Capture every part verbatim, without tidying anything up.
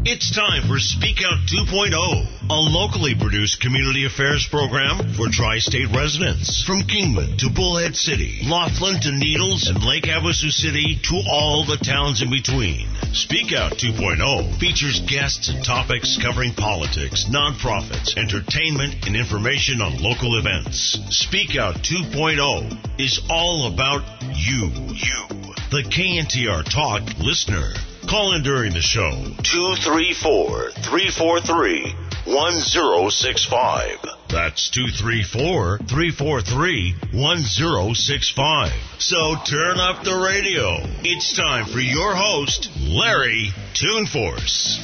It's time for Speak Out two point oh, a locally produced community affairs program for tri-state residents. From Kingman to Bullhead City, Laughlin to Needles, and Lake Havasu City to all the towns in between. Speak Out two point oh features guests and topics covering politics, nonprofits, entertainment, and information on local events. Speak Out two point oh is all about you. You, the K N T R Talk listener. Call in during the show, two three four, three four three, one zero six five. That's two three four, three four three, one zero six five. So turn up the radio. It's time for your host, Larry Tuneforce.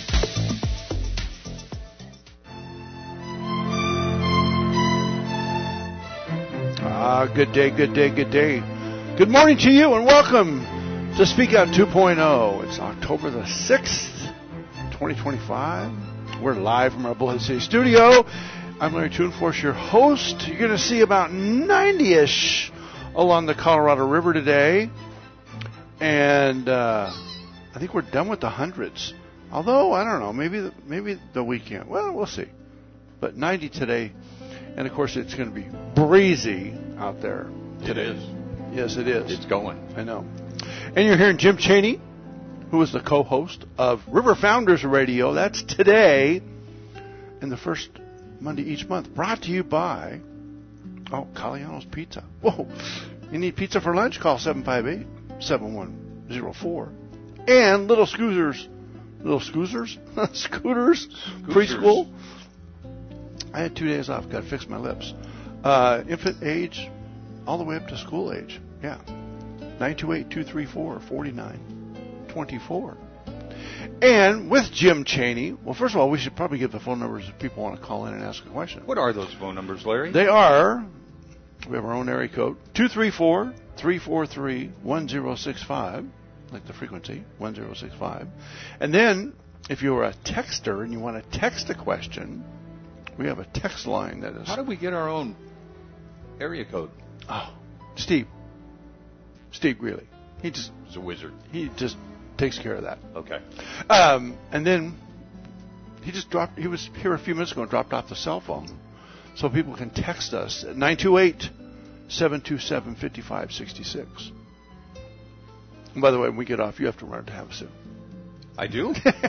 Ah, good day, good day, good day. Good morning to you and welcome to Speak Out two point oh. It's October the sixth, twenty twenty-five. We're live from our Bullhead City studio. I'm Larry Tuneforce, your host. You're going to see about ninety-ish along the Colorado River today. And uh, I think we're done with the hundreds. Although, I don't know, maybe the, maybe the weekend. Well, we'll see. But ninety today. And, of course, it's going to be breezy out there today. It is. Yes, it is. It's going. I know. And you're hearing Jim Chaney, who is the co-host of River Founders Radio. That's today and the first Monday each month. Brought to you by, oh, Caliano's Pizza. Whoa. You need pizza for lunch? Call seven five eight, seven one zero four. And Little Scooters. Little Scooters? Scooters? Preschool. I had two days off. Got to fix my lips. Uh, infant age all the way up to school age. Yeah. nine two eight, two three four, four nine two four. And with Jim Chaney, well, first of all, we should probably give the phone numbers if people want to call in and ask a question. What are those phone numbers, Larry? They are, we have our own area code, two three four, three four three, one zero six five, like the frequency, one zero six five. And then, if you're a texter and you want to text a question, we have a text line that is... How do we get our own area code? Oh, Steve. Steve Greeley. He just He's a wizard. He just takes care of that. Okay. Um, and then he just dropped. He was here a few minutes ago and dropped off the cell phone, so people can text us at nine two eight, seven two seven, five five six six. And by the way, when we get off, you have to run to Havasu. I do.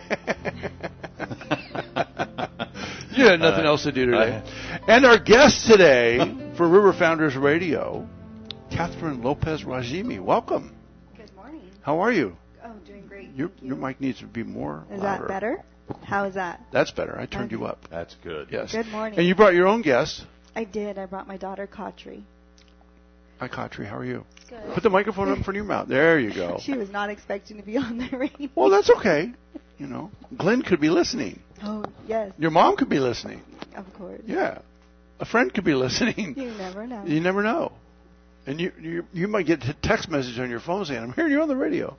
You had nothing uh, else to do today. Uh, and our guest today for River Founders Radio, Catherine Lopez Rajimi. Welcome. Good morning. How are you? Oh, doing great. Your, Thank you. your mic needs to be more Is louder. that better? How is that? That's better. I turned okay. you up. That's good. Yes. Good morning. And you brought your own guest. I did. I brought my daughter, Kautri. Hi, Kautri. How are you? Good. Put the microphone up in front of your mouth. There you go. She was not expecting to be on the radio. Well, that's okay. You know, Glenn could be listening. Oh, yes. Your mom could be listening. Of course. Yeah. A friend could be listening. You never know. You never know. And you you, you might get a text message on your phone saying, I'm hearing you on the radio.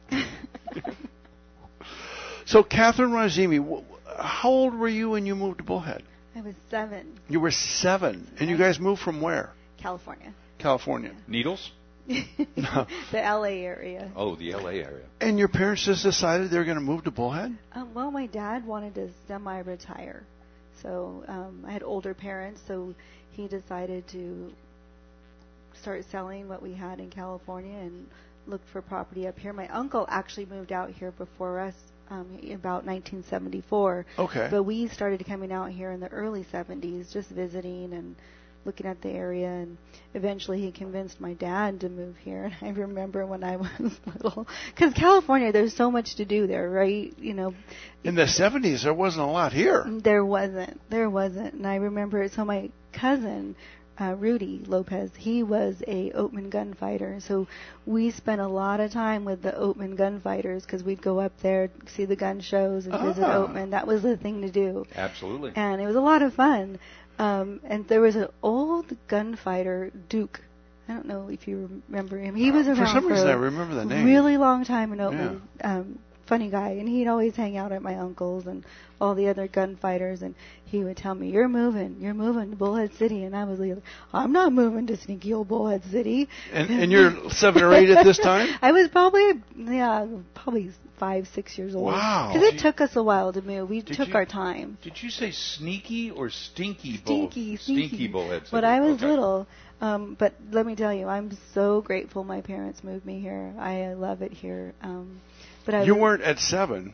So, Catherine Rajimi, how old were you when you moved to Bullhead? I was seven. You were seven. And you guys moved from where? California. California. Needles? No. The L A area. Oh, the L A area. And your parents just decided they were going to move to Bullhead? Um, well, my dad wanted to semi-retire. So um, I had older parents, so he decided to start selling what we had in California and looked for property up here. My uncle actually moved out here before us um, about nineteen seventy-four. Okay. But we started coming out here in the early seventies, just visiting and looking at the area, and eventually he convinced my dad to move here. And I remember when I was little, because California, there's so much to do there, right? You know, in the seventies, there wasn't a lot here. There wasn't. There wasn't. And I remember, so my cousin, uh, Rudy Lopez, he was a Oatman gunfighter. So we spent a lot of time with the Oatman gunfighters because we'd go up there, see the gun shows, and ah. visit Oatman. That was the thing to do. Absolutely. And it was a lot of fun. Um, and there was an old gunfighter, Duke. I don't know if you remember him. He was around for some for reason. a I remember the name. Really long time in Oatman. Yeah. Um, funny guy, and he'd always hang out at my uncle's and all the other gunfighters, and he would tell me, "You're moving, you're moving to Bullhead City," and I was like, "I'm not moving to sneaky old Bullhead City." And, and you're seven or eight at this time? I was probably, yeah, probably five, six years old. Wow. Because it Did took us a while to move. We Did took you- our time. Did you say sneaky or stinky bull? Stinky, Stinky stinky. bullhead. But I was Okay. little. Um, but let me tell you, I'm so grateful my parents moved me here. I love it here. Um, but I You was, weren't at seven.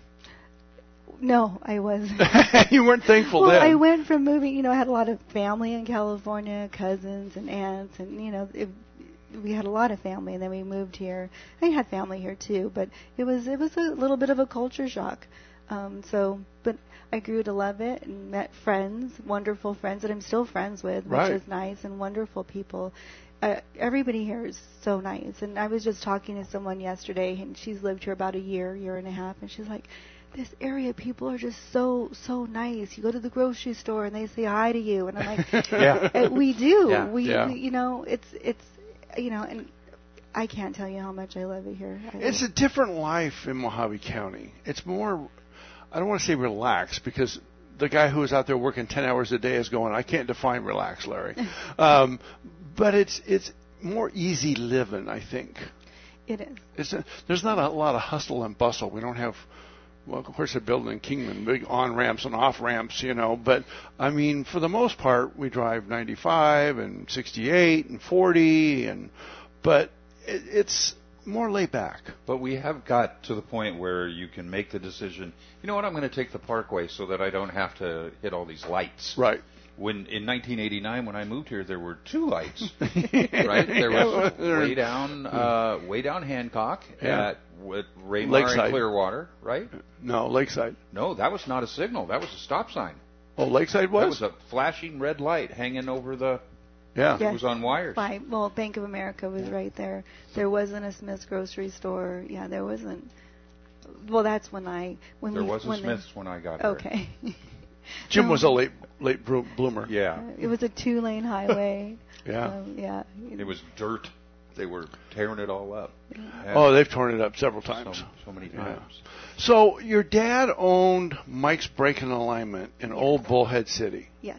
No, I wasn't. You weren't thankful well, then. I went from moving. You know, I had a lot of family in California, cousins and aunts, and you know, it, we had a lot of family. And then we moved here. I had family here too, but it was it was a little bit of a culture shock. Um, so, but I grew to love it and met friends, wonderful friends that I'm still friends with, which Right. is nice, and wonderful people. Uh, everybody here is so nice. And I was just talking to someone yesterday, and she's lived here about a year, year and a half, and she's like, this area, people are just so, so nice. You go to the grocery store, and they say hi to you. And I'm like, Yeah. "Uh, we do. Yeah. We, Yeah. we, you know, it's, it's, you know, and I can't tell you how much I love it here. I It's a different life in Mojave County. It's more, I don't want to say relaxed, because the guy who is out there working ten hours a day is going, I can't define relax, Larry. um, but it's it's more easy living, I think. It is. It's a, there's not a lot of hustle and bustle. We don't have, well, of course, they're building in Kingman, big on-ramps and off-ramps, you know. But, I mean, for the most part, we drive ninety-five and sixty-eight and forty, and but it, it's more laid back. But we have got to the point where you can make the decision, you know what, I'm going to take the Parkway so that I don't have to hit all these lights. Right. When in nineteen eighty-nine, when I moved here, there were two lights. Right? There was way down, uh, way down Hancock Yeah. at with Raymar Lakeside. and Clearwater, right? No, Lakeside. No, that was not a signal. That was a stop sign. Oh, Lakeside That was? was a flashing red light hanging over the. Yeah. Yes. It was on wires. By, well, Bank of America was right there. There wasn't a Smith's grocery store. Yeah, there wasn't. Well, that's when I when There we was a when they- Smith's when I got here. Okay. Jim No. was a late late bro- bloomer. Yeah. It was a two-lane highway. Yeah. Um, yeah. It was dirt. They were tearing it all up. Yeah. Oh, they've torn it up several so, times. so many Yeah. times. So your dad owned Mike's Break and Alignment in Old Bullhead City. Yes.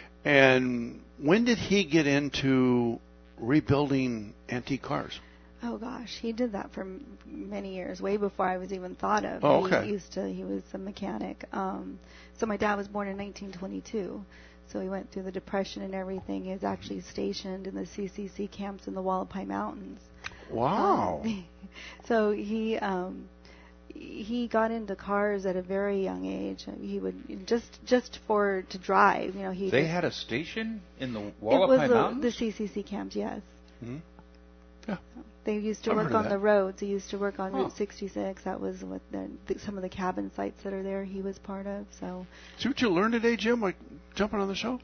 And when did he get into rebuilding antique cars? Oh gosh, he did that for m- many years, way before I was even thought of. Oh, He okay. used to. He was a mechanic. Um, so my dad was born in nineteen twenty-two. So he went through the Depression and everything. He was actually stationed in the C C C camps in the Wallapai Mountains. Wow. Um, so he um, he got into cars at a very young age. He would just just for to drive. You know, he They just- had a station in the it Wallapai was the, Mountains? the C C C camps. Yes. Hmm? Yeah. They used to I've work heard of on that. the roads. They used to work on Oh. Route sixty-six. That was what the, the, some of the cabin sites that are there. He was part of. So See what you learned today, Jim? Like jumping on the show?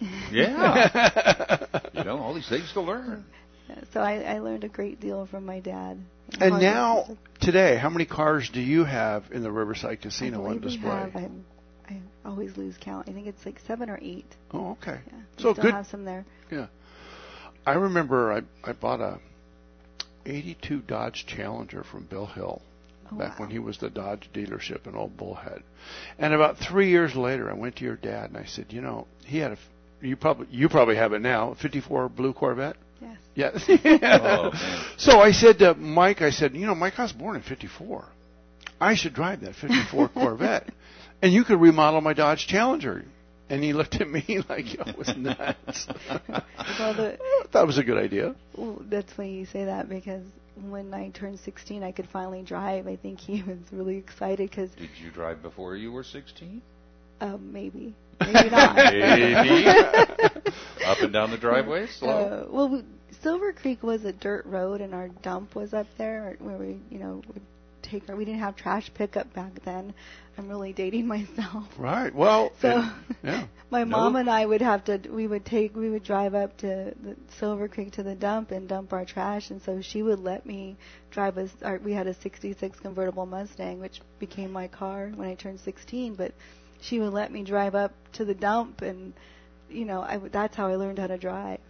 Yeah. You know, all these things to learn. yeah, so I, I learned a great deal from my dad. And Hard now, to- today, how many cars do you have in the Riverside I Casino on believe we display? have, I, I always lose count. I think it's like seven or eight. Oh, okay. Yeah, we So still good. have some there. Yeah. I remember I, I bought a eighty-two Dodge Challenger from Bill Hill Oh, back wow. when he was the Dodge dealership in Old Bullhead. And about three years later, I went to your dad and I said, you know, he had a, you probably you probably have it now, a fifty-four blue Corvette. Yes. Yeah. Oh, man. So I said to Mike, I said, you know, Mike, I was born in fifty-four. I should drive that fifty-four Corvette. And you could remodel my Dodge Challenger. And he looked at me like I was nuts. Well, the, That was a good idea. well, that's funny you say that because when I turned sixteen, I could finally drive. I think he was really excited because Did you drive before you were sixteen? um, maybe, maybe not. Maybe. Up and down the driveway, slow. Uh, well, we, Silver Creek was a dirt road, and our dump was up there where we, you know, would take our. We didn't have trash pickup back then. I'm really dating myself. Right. Well, So, and- yeah. my No. mom and I would have to. We would take. We would drive up to the Silver Creek to the dump and dump our trash, and so she would let me drive us. Our, we had a sixty-six convertible Mustang, which became my car when I turned sixteen. But she would let me drive up to the dump, and you know, I, that's how I learned how to drive.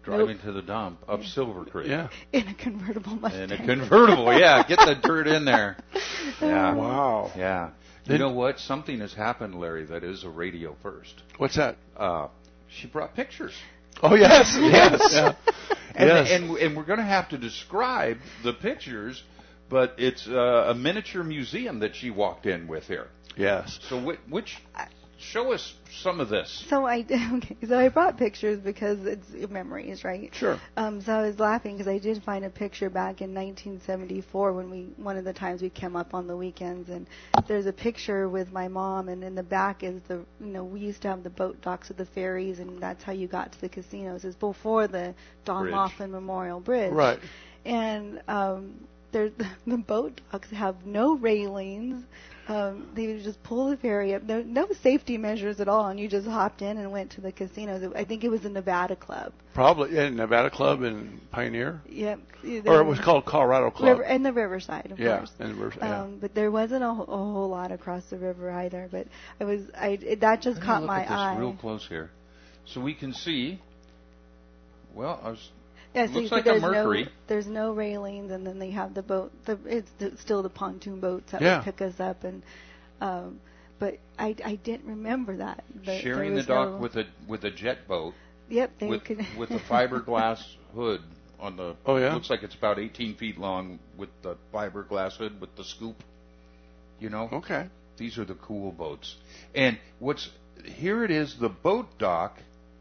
driving Nope. to the dump up Yeah. Silver Creek. Yeah. In a convertible Mustang. In a convertible, yeah. Get the dirt in there. Yeah. Wow. Yeah. Did- You know what? Something has happened, Larry, that is a radio first. What's that? Uh, she brought pictures. Oh, yes. Yes. Yeah. And, Yes. and, and we're going to have to describe the pictures, but it's uh, a miniature museum that she walked in with here. Yes. So which, which show us some of this. So I okay. So I brought pictures because it's memories, right? Sure. Um, so I was laughing because I did find a picture back in nineteen seventy-four when we one of the times we came up on the weekends, and there's a picture with my mom, and in the back is the you know we used to have the boat docks with the ferries, and that's how you got to the casinos. It's before the Don Bridge. Laughlin Memorial Bridge. Right. And um, there the boat docks have no railings. Um, they would just pull the ferry up. There no safety measures at all, and you just hopped in and went to the casinos. I think it was the Nevada Club. Probably in Nevada Club and Pioneer. Yep. Or it was called Colorado Club. River, and the Riverside, of yeah. course. And the river, yeah. Um, but there wasn't a, wh- a whole lot across the river either. But I was, I it, that just Let me caught look my at this eye. real close here. So we can see, well, I was, Yeah, so looks you see like a there's Mercury. No, there's no railings, and then they have the boat. The, it's the, still the pontoon boats that Yeah. would pick us up, and um, but I, I didn't remember that. that sharing there the was dock no, with a with a jet boat Yep, they with could. with a fiberglass hood on the. Oh, yeah? Looks like it's about eighteen feet long with the fiberglass hood with the scoop. You know. Okay. These are the cool boats. And what's here it is, the boat dock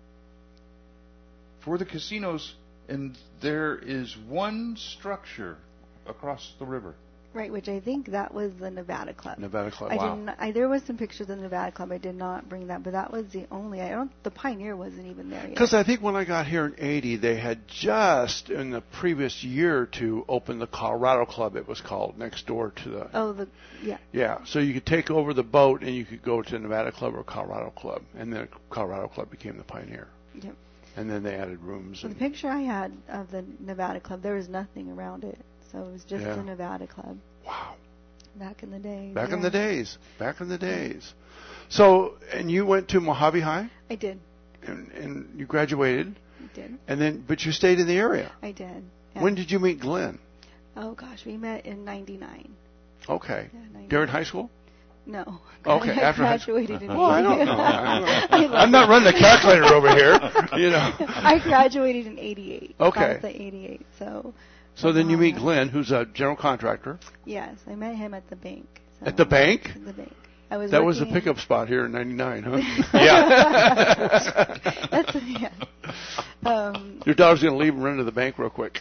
for the casinos, and there is one structure across the river. Right, which I think that was the Nevada Club. Nevada Club. I Wow. didn't. I, there was some pictures of the Nevada Club. I did not bring that, but that was the only. I don't. The Pioneer wasn't even there yet. Because I think when I got here in eighty, they had just in the previous year or two opened the Colorado Club. It was called next door to the. Oh, the yeah. Yeah, so you could take over the boat and you could go to Nevada Club or Colorado Club, and then Colorado Club became the Pioneer. Yep. And then they added rooms. So the And, picture I had of the Nevada Club, there was nothing around it, so it was just Yeah. the Nevada Club wow. back in the day. Back in yeah. the days. Back in the days. So, and you went to Mojave High, I did. and, and you graduated, I did. and then, but you stayed in the area. I did. Yeah. When did you meet Glenn? Oh gosh, we met in ninety-nine. Okay. Yeah, ninety-nine. During high school? No. Okay, I after high school. graduated in Oh, I don't know. I I'm not running the calculator over here. You know. I graduated in eighty-eight. Okay. Class of eighty-eight. So. So then you meet Uh, Glenn, who's a general contractor Yes, I met him at the bank. So at the bank. At the bank. I was. That was the working in- pickup spot here in ninety-nine, huh? Yeah. That's yeah. Um, Your daughter's going to leave and run to the bank real quick.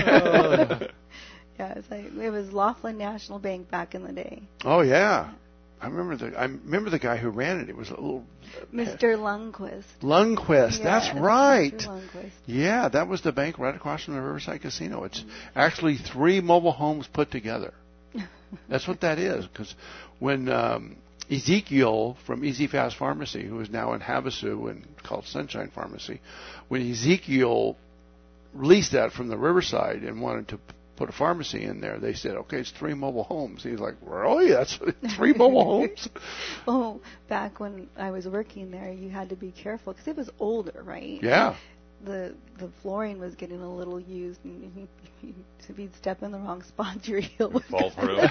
yeah, it's like, it was Laughlin National Bank back in the day. Oh yeah, I remember the I remember the guy who ran it. It was a little Mister Lundquist. Lundquist. Yeah, That's it was right. Mister Lundquist. Yeah, that was the bank right across from the Riverside Casino. It's actually three mobile homes put together. That's what that is. Because when um, Ezekiel from Easy Fast Pharmacy, who is now in Havasu and called Sunshine Pharmacy, when Ezekiel leased that from the Riverside and wanted to p- put a pharmacy in there, they said, okay, it's three mobile homes. He's like, really? That's three mobile homes? Oh, back when I was working there, you had to be careful because it was older, right? Yeah. The the flooring was getting a little used, and if you'd step in the wrong spots, your heel would Fall go. through.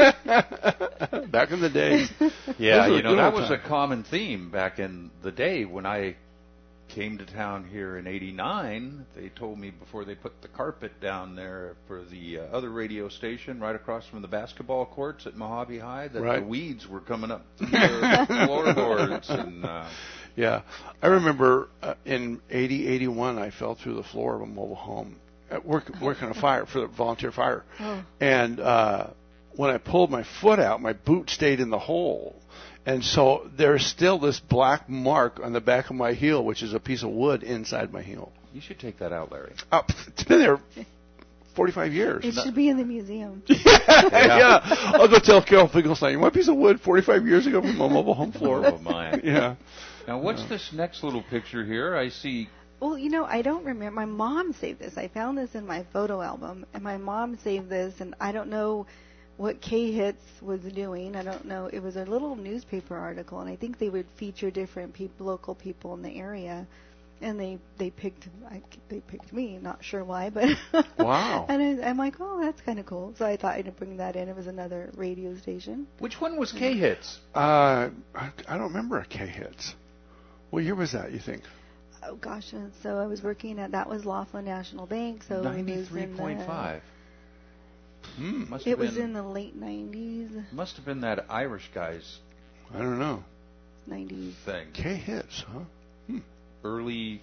Back in the day. Yeah, Those were you know, good that old was a times. common theme back in the day when I came to town here in eighty-nine. They told me before they put the carpet down there for the uh, other radio station right across from the basketball courts at Mojave High that Right. the weeds were coming up to the floorboards. And, uh, Yeah. I remember uh, in eighty, eighty-one, I fell through the floor of a mobile home at work, working on a fire for the volunteer fire. Oh. And uh, when I pulled my foot out, my boot stayed in the hole. And so there's still this black mark on the back of my heel, which is a piece of wood inside my heel. you should take that out, Larry. Oh, it's been there forty-five years. It should be in the museum. yeah. I'll go tell Carol Finkelstein, you want a piece of wood forty-five years ago from a mobile home floor? Oh, my. Yeah. Now, what's this next little picture here? I see. Well, you know, I don't remember. My mom saved this. I found this in my photo album, and my mom saved this, and I don't know what K-Hits was doing. I don't know. It was a little newspaper article, and I think they would feature different people, local people in the area. and they they picked I, they picked me. Not sure why, but wow. And I, I'm like, oh, that's kind of cool. So I thought I'd bring that in. It was another radio station. Which one was K-Hits? Uh, I, I don't remember a K-Hits. What year was that, you think? Oh gosh, and so I was working at that was Laughlin National Bank. So ninety-three point five. Hmm. It was in the late nineties. Must have been that Irish guy's. I don't know. nineties thing. K-Hits, huh? Hmm. Early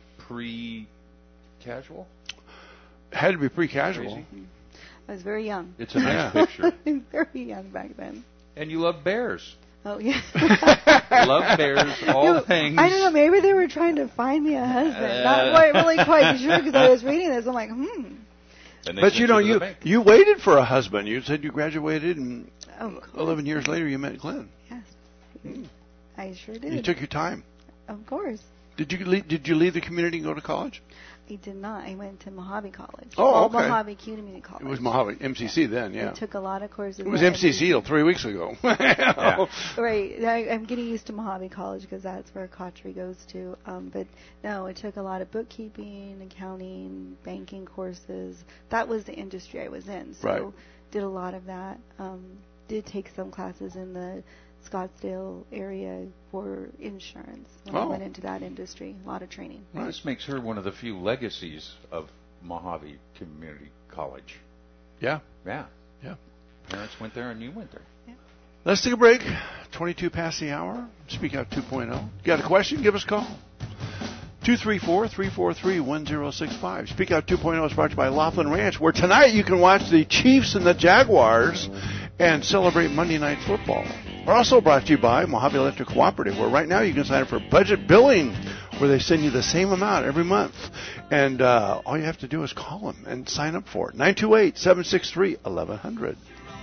pre-casual. Had to be pre-casual. Crazy. I was very young. It's a nice Yeah. picture. I was very young back then. And you love bears. Oh yeah. Love bears, all You know, things. I don't know. Maybe they were trying to find me a husband. Uh. Not quite, really quite sure because I was reading this. I'm like, hmm. And they But sent you know, to the you bank. you waited for a husband. You said you graduated, and Oh, eleven years later you met Glenn. yes. Hmm. I sure did. You took your time. Of course. Did you leave, did you leave the community and go to college? I did not. I went to Mojave College. Oh, Well, okay. Mojave Community College. It was Mojave M C C then, yeah. I took a lot of courses. It was at M C C till three weeks ago. Yeah. Right. I, I'm getting used to Mojave College because that's where Kotri goes to. Um, but no, it took a lot of bookkeeping, accounting, banking courses. That was the industry I was in. So Right. did a lot of that. Um, did take some classes in the Scottsdale area for insurance when I Oh. went into that industry. A lot of training. Well, this makes her one of the few legacies of Mojave Community College. Yeah. Yeah. Yeah. Parents went there and you went there. Let's take a break. twenty-two past the hour. Speak Out two point oh. Got a question? Give us a call. two three four, three four three, one zero six five. Speak Out two point oh is brought to you by Laughlin Ranch, where tonight you can watch the Chiefs and the Jaguars and celebrate Monday Night Football. We're also brought to you by Mojave Electric Cooperative, where right now you can sign up for budget billing, where they send you the same amount every month. And uh, all you have to do is call them and sign up for it. nine two eight, seven six three, eleven hundred.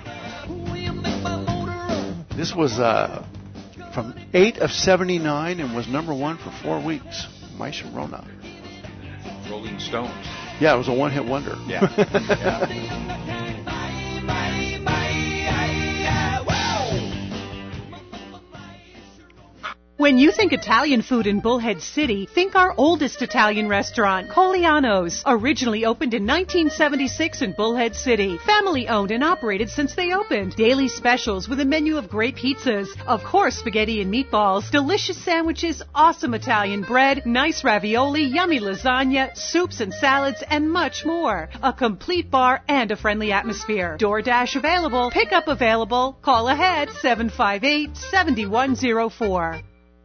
This was uh, from eight of seventy-nine and was number one for four weeks. My Sharona. Rolling Stones. Yeah, it was a one-hit wonder. Yeah. Yeah. When you think Italian food in Bullhead City, think our oldest Italian restaurant, Coliano's. Originally opened in nineteen seventy-six in Bullhead City. Family owned and operated since they opened. Daily specials with a menu of great pizzas. Of course, spaghetti and meatballs, delicious sandwiches, awesome Italian bread, nice ravioli, yummy lasagna, soups and salads, and much more. A complete bar and a friendly atmosphere. DoorDash available. Pickup available. Call ahead seven five eight, seven one zero four.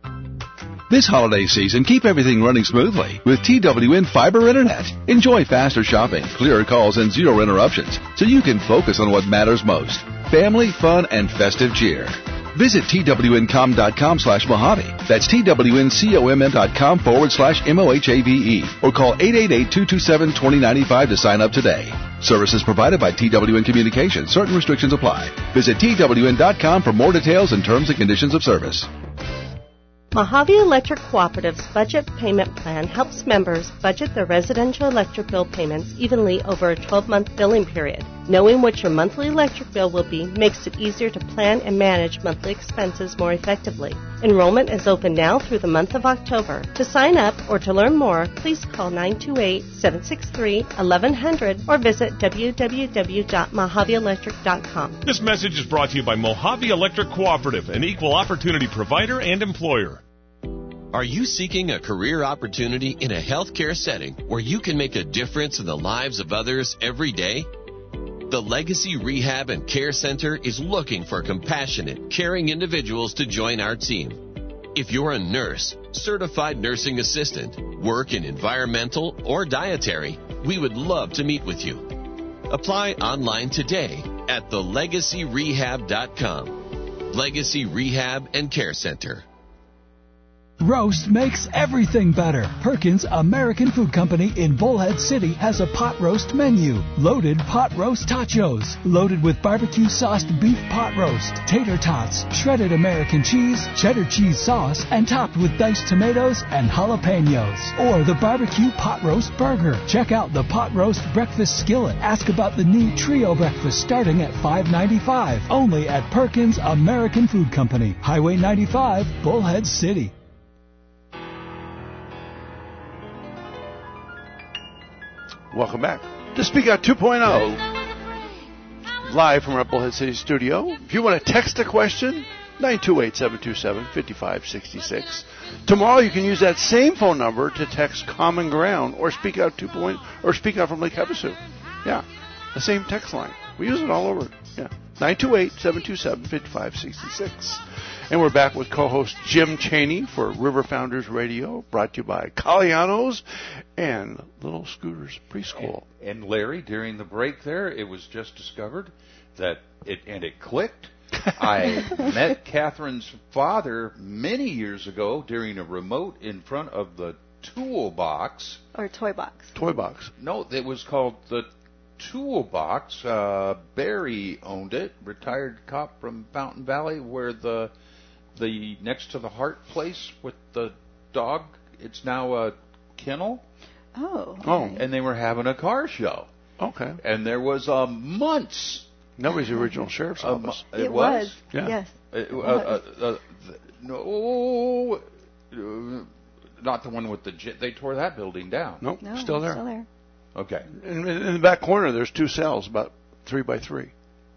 This holiday season, keep everything running smoothly with T W N Fiber Internet. Enjoy faster shopping, clearer calls, and zero interruptions so you can focus on what matters most. Family, fun, and festive cheer. Visit twincom.com slash Mojave. That's twincom.com forward slash M O H A V E. Or call eight eight eight, two two seven, two zero nine five to sign up today. Services provided by T W N Communications. Certain restrictions apply. Visit T W N dot com for more details and terms and conditions of service. Mojave Electric Cooperative's budget payment plan helps members budget their residential electric bill payments evenly over a twelve-month billing period. Knowing what your monthly electric bill will be makes it easier to plan and manage monthly expenses more effectively. Enrollment is open now through the month of October. To sign up or to learn more, please call nine two eight, seven six three, eleven hundred or visit w w w dot mojave electric dot com. This message is brought to you by Mojave Electric Cooperative, an equal opportunity provider and employer. Are you seeking a career opportunity in a healthcare setting where you can make a difference in the lives of others every day? The Legacy Rehab and Care Center is looking for compassionate, caring individuals to join our team. If you're a nurse, certified nursing assistant, work in environmental or dietary, we would love to meet with you. Apply online today at the legacy rehab dot com. Legacy Rehab and Care Center. Roast makes everything better. Perkins American Food Company in Bullhead City has a pot roast menu. Loaded pot roast tachos, loaded with barbecue sauced beef pot roast, tater tots, shredded American cheese, cheddar cheese sauce, and topped with diced tomatoes and jalapenos. Or the barbecue pot roast burger. Check out the pot roast breakfast skillet. Ask about the new trio breakfast starting at five ninety-five. Only at Perkins American Food Company, Highway ninety-five, Bullhead City. Welcome back to Speak Out two point oh. Live from our Bullhead City studio. If you want to text a question, nine two eight, seven two seven, five five six six. Tomorrow you can use that same phone number to text Common Ground or Speak Out two point oh or Speak Out from Lake Havasu. Yeah, the same text line. We use it all over. Yeah, nine two eight, seven two seven, five five six six. And we're back with co-host Jim Chaney for River Founders Radio, brought to you by Calianos and Little Scooters Preschool. And, and Larry, during the break there, it was just discovered that it, and it clicked. I met Catherine's father many years ago during a remote in front of the Toolbox. Or Toy Box. Toy Box. No, it was called the Toolbox. Uh, Barry owned it, retired cop from Fountain Valley, where the the next to the Hart place with the dog, it's now a kennel. Oh. Okay. Oh. And they were having a car show. Okay. And there was uh, months. That was the original sheriff's Um, office. it, It was? was. Yeah. Yes. Uh, It uh, was. uh, uh, th- no, uh, not the one with the jet. They tore that building down. Nope, No, still there. Still there. Okay. In, in the back corner, there's two cells, about three by three.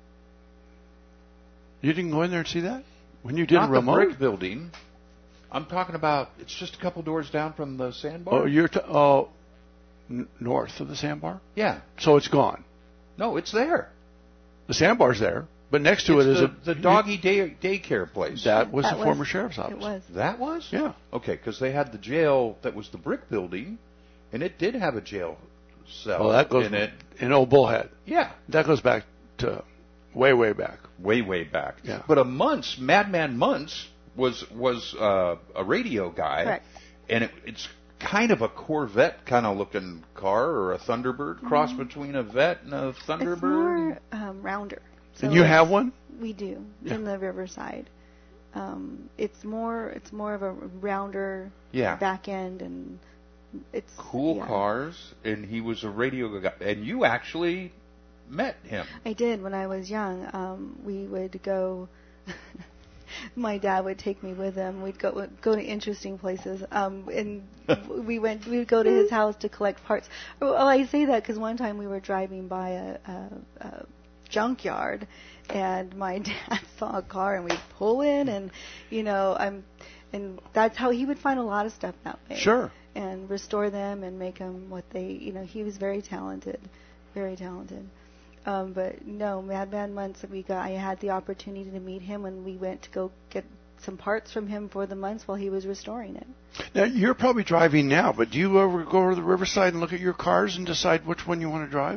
You didn't go in there and see that? When you did Not a remote? the brick building. I'm talking about, it's just a couple doors down from the sandbar. Oh, you're t- oh, n- north of the sandbar? Yeah. So it's gone. No, it's there. The sandbar's there, but next to It's it is the, a... the doggy day, daycare place. That was That the was- former sheriff's office. It was. That was? Yeah. Okay, because they had the jail that was the brick building, and it did have a jail cell Well, that goes in it. in Old Bullhead. Yeah. That goes back to way, way back. Way, way back. Yeah. But a Muntz, Madman Muntz, was was uh, a radio guy. Correct. And it, it's kind of a Corvette kind of looking car, or a Thunderbird, cross Mm-hmm. between a Vet and a Thunderbird. It's more um, rounder. So And you it's- have one? We do Yeah. in the Riverside. Um, it's more it's more of a rounder Yeah. back end, and it's Cool yeah. cars, and he was a radio guy. And you actually met him. I did when I was young. Um, we would go. My dad would take me with him. We'd go go to interesting places. Um, and we went. We would go to his house to collect parts. Oh, I say that because one time we were driving by a, a, a junkyard, and my dad saw a car, and we'd pull in, and you know, I'm, and that's how he would find a lot of stuff that way. Sure. And restore them and make them what they, you know, he was very talented, very talented. Um, but no, Madman Muntz, we got. I had the opportunity to meet him when we went to go get some parts from him for the Muntz while he was restoring it. Now, you're probably driving now, but do you ever go to the Riverside and look at your cars and decide which one you want to drive?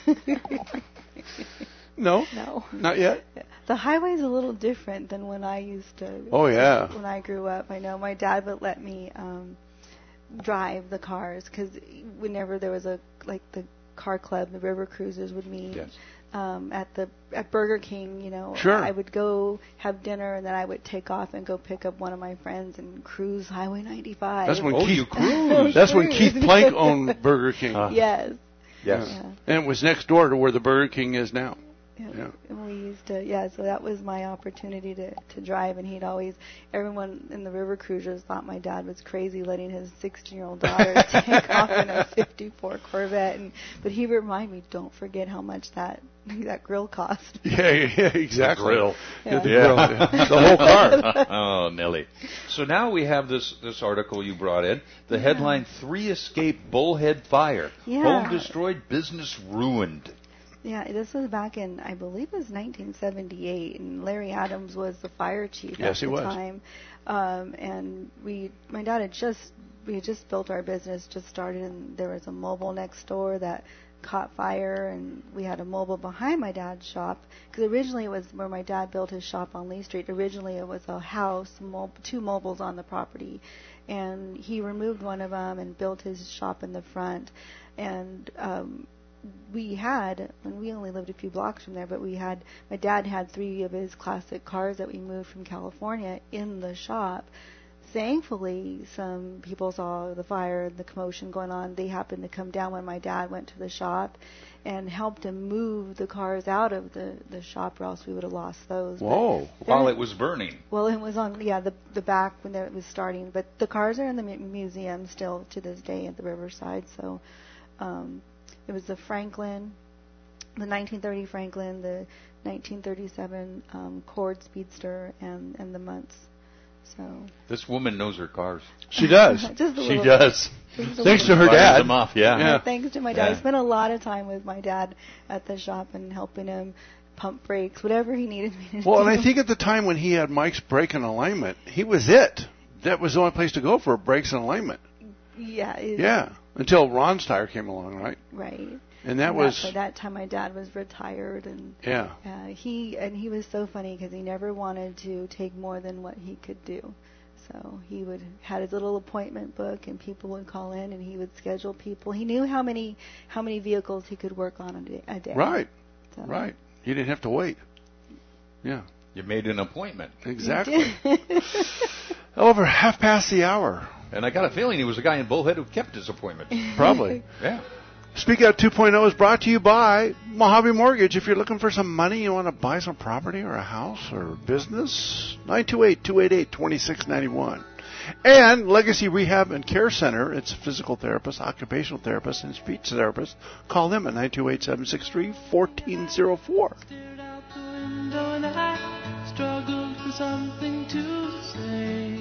No? No. Not yet? The highway's a little different than when I used to. Oh, yeah. When I grew up, I know my dad would let me um, drive the cars because whenever there was a like the car club, the River Cruisers would meet. Yes. Um, at the at Burger King, you know, Sure. I would go have dinner and then I would take off and go pick up one of my friends and cruise Highway ninety-five. That's when Oh, Keith you cruise. That's when Keith Plank owned Burger King. Uh, Yes. Yes. Yeah. And it was next door to where the Burger King is now. Yeah. Yeah. And we used to, yeah, so that was my opportunity to, to drive, and he'd always, everyone in the River Cruisers thought my dad was crazy letting his sixteen-year-old daughter take off in a fifty-four Corvette, and but he would remind me, don't forget how much that that grill cost. Yeah, yeah, exactly. The grill. Yeah, the, Yeah. grill. Yeah. The whole car. Oh, Nelly. So now we have this, this article you brought in. The headline, Three Escape Bullhead Fire. Yeah. Home destroyed, business ruined. Yeah, this was back in, I believe it was nineteen seventy-eight, and Larry Adams was the fire chief Yes, at he the was. time. Um, and we, my dad had just, we had just built our business, just started, and there was a mobile next door that caught fire, and we had a mobile behind my dad's shop, because originally it was where my dad built his shop on Lee Street. Originally it was a house, mob- two mobiles on the property, and he removed one of them and built his shop in the front, and um, we had, and we only lived a few blocks from there, but we had, my dad had three of his classic cars that we moved from California in the shop. Thankfully, some people saw the fire and the commotion going on. They happened to come down when my dad went to the shop and helped him move the cars out of the, the shop, or else we would have lost those. Whoa. But while it was burning. Well, it was on, yeah, the the back when it was starting. But the cars are in the mu- museum still to this day at the Riverside. So, um, it was the Franklin, the nineteen thirty Franklin, the nineteen thirty-seven um, Cord Speedster, and, and the Muntz. So this woman knows her cars. She does. Just a she little does. Thanks to her dad. Them off, yeah. yeah. Thanks to my dad. Yeah. I spent a lot of time with my dad at the shop and helping him pump brakes, whatever he needed me to well, do. and I think at the time when he had Mike's brake and alignment, he was it. That was the only place to go for brakes and alignment. Yeah. It, Yeah. Until Ron's tire came along, right? Right. And that and was that, by that time my dad was retired, and yeah. uh, he and he was so funny because he never wanted to take more than what he could do. So he would had his little appointment book, and people would call in, and he would schedule people. He knew how many how many vehicles he could work on a day. A day. Right. So. Right. You didn't have to wait. Yeah. You made an appointment. Exactly. Over half past the hour. And I got a feeling he was a guy in Bullhead who kept his appointments. Probably. Yeah. Speak Out two point oh is brought to you by Mojave Mortgage. If you're looking for some money, you want to buy some property or a house or a business, nine two eight, two eight eight, two six nine one. And Legacy Rehab and Care Center. It's a physical therapist, occupational therapist, and speech therapist. Call them at nine two eight, seven six three, one four zero four. Struggled for something to say.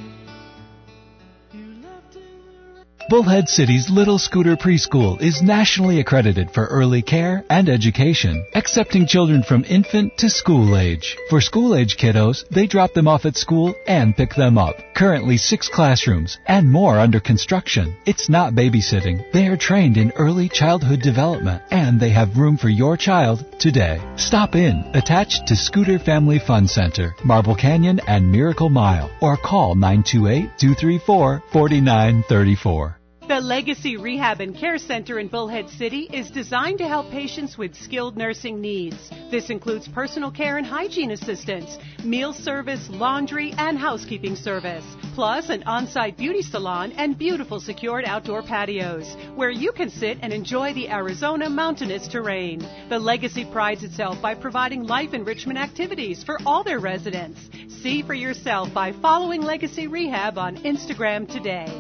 Bullhead City's Little Scooter Preschool is nationally accredited for early care and education, accepting children from infant to school age. For school-age kiddos, they drop them off at school and pick them up. Currently six classrooms and more under construction. It's not babysitting. They are trained in early childhood development, and they have room for your child today. Stop in, attached to Scooter Family Fun Center, Marble Canyon and Miracle Mile, or call nine two eight, two three four, four nine three four. The Legacy Rehab and Care Center in Bullhead City is designed to help patients with skilled nursing needs. This includes personal care and hygiene assistance, meal service, laundry, and housekeeping service, plus an on-site beauty salon and beautiful secured outdoor patios, where you can sit and enjoy the Arizona mountainous terrain. The Legacy prides itself by providing life enrichment activities for all their residents. See for yourself by following Legacy Rehab on Instagram today.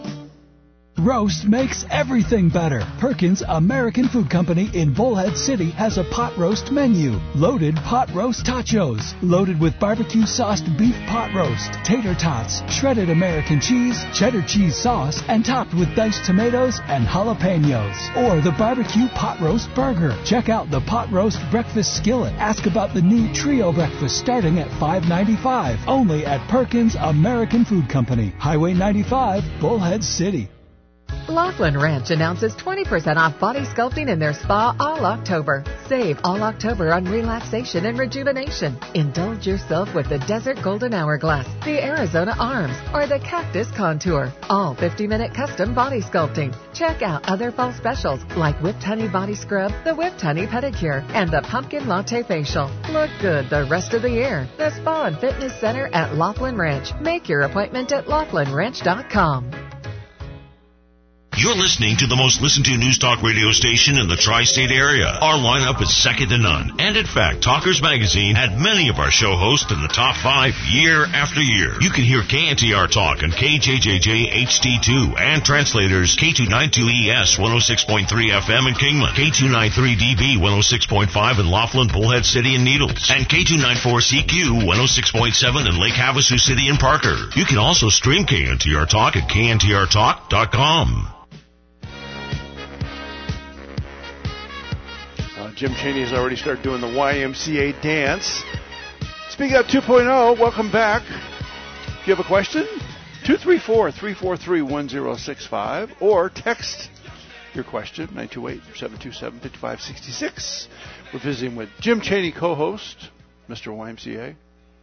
Roast makes everything better. Perkins American Food Company in Bullhead City has a pot roast menu. Loaded pot roast tachos, loaded with barbecue sauced beef pot roast, tater tots, shredded American cheese, cheddar cheese sauce, and topped with diced tomatoes and jalapenos. Or the barbecue pot roast burger. Check out the pot roast breakfast skillet. Ask about the new trio breakfast starting at five ninety-five. Only at Perkins American Food Company, Highway ninety-five, Bullhead City. Laughlin Ranch announces twenty percent off body sculpting in their spa all October. Save all October on relaxation and rejuvenation. Indulge yourself with the Desert Golden Hourglass, the Arizona Arms, or the Cactus Contour. All fifty-minute custom body sculpting. Check out other fall specials like Whipped Honey Body Scrub, the Whipped Honey Pedicure, and the Pumpkin Latte Facial. Look good the rest of the year. The Spa and Fitness Center at Laughlin Ranch. Make your appointment at laughlin ranch dot com. You're listening to the most listened to news talk radio station in the tri-state area. Our lineup is second to none. And in fact, Talkers Magazine had many of our show hosts in the top five year after year. You can hear K N T R Talk and K J J J H D two and translators K two ninety-two E S one oh six point three F M in Kingman, K two ninety-three D B one oh six point five in Laughlin, Bullhead City, and Needles, and K two ninety-four C Q one oh six point seven in Lake Havasu City and Parker. You can also stream K N T R Talk at K N T R talk dot com. Jim Chaney has already started doing the Y M C A dance. Speak Out two point oh, welcome back. If you have a question, two three four, three four three, one oh six five, or text your question, nine two eight, seven two seven, five five six six. We're visiting with Jim Chaney, co-host, Mister Y M C A,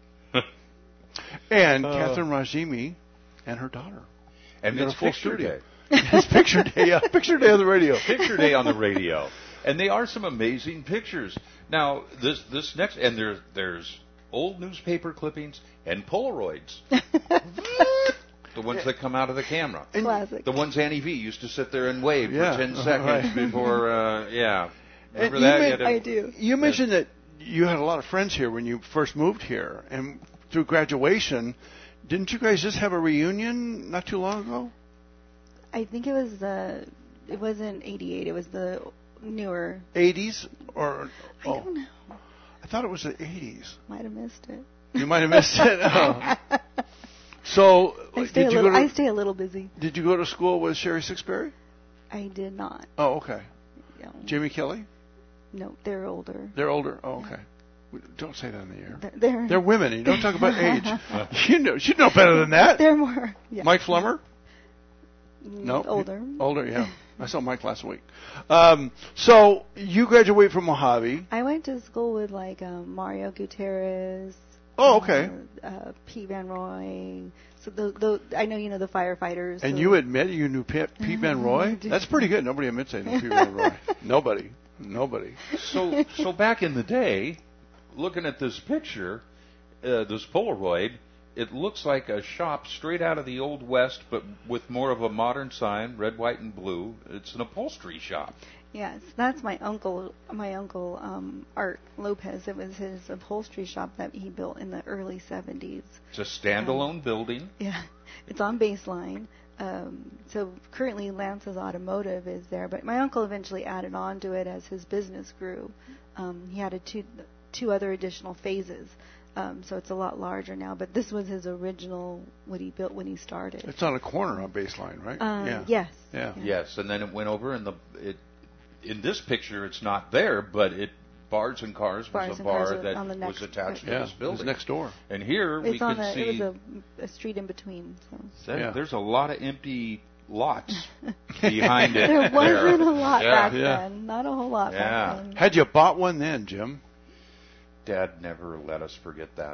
and uh, Catherine Rajimi and her daughter. And it's picture day. It's picture day, yeah. Picture day on the radio. Picture day on the radio. And they are some amazing pictures. Now, this this next, and there's there's old newspaper clippings and Polaroids. The ones that come out of the camera. Classic. The ones Annie V used to sit there and wave yeah. for ten seconds right. before, uh, yeah. Remember and that? You You men- a, I do. You mentioned that you had a lot of friends here when you first moved here, and through graduation, didn't you guys just have a reunion not too long ago? I think it was the, it wasn't eighty-eight, it was the newer. eighties or? I Oh, don't know. I thought it was the eighties. Might have missed it. You might have missed it. Oh. So, I stay, did a you little, go to, I stay a little busy. Did you go to school with Sherry Sixberry? I did not. Oh, okay. No. Jimmy Kelly? No, they're older. They're older. Oh, okay. Don't say that in the air. They're they're, they're women. And you don't talk about age. You know, you know better than that. They're more. Yeah. Mike Flummer? No. Older. Older, yeah. I saw Mike last week. Um, so you graduate from Mojave. I went to school with like um, Mario Gutierrez. Oh, okay. Uh, uh, Pete Van Roy. So the, the I know you know the firefighters. And so. you admit you knew Pete, Pete Van Roy? That's pretty good. Nobody admits they knew Pete Van Roy. Nobody. Nobody. So, so back in the day, looking at this picture, uh, this Polaroid, it looks like a shop straight out of the Old West, but with more of a modern sign, red, white, and blue. It's an upholstery shop. Yes, that's my uncle. My uncle um, Art Lopez. It was his upholstery shop that he built in the early seventies. It's a standalone um, building. Yeah, it's on Baseline. Um, so currently Lance's Automotive is there, but my uncle eventually added on to it as his business grew. Um, he added two two other additional phases. Um, so it's a lot larger now, but this was his original, what he built when he started. It's on a corner on Baseline, right? Um, yeah. Yes. Yeah. Yes, and then it went over, and the it in this picture it's not there, but it Bars and Cars Bars was a and bar Cars that was, was attached yeah, to this building. It was next door. And here it's we on could a, see it was a, a street in between. So. There, yeah. There's a lot of empty lots behind it. There wasn't there. a lot yeah. back yeah. then. Not a whole lot yeah. back then. Had you bought one then, Jim? Dad never let us forget that.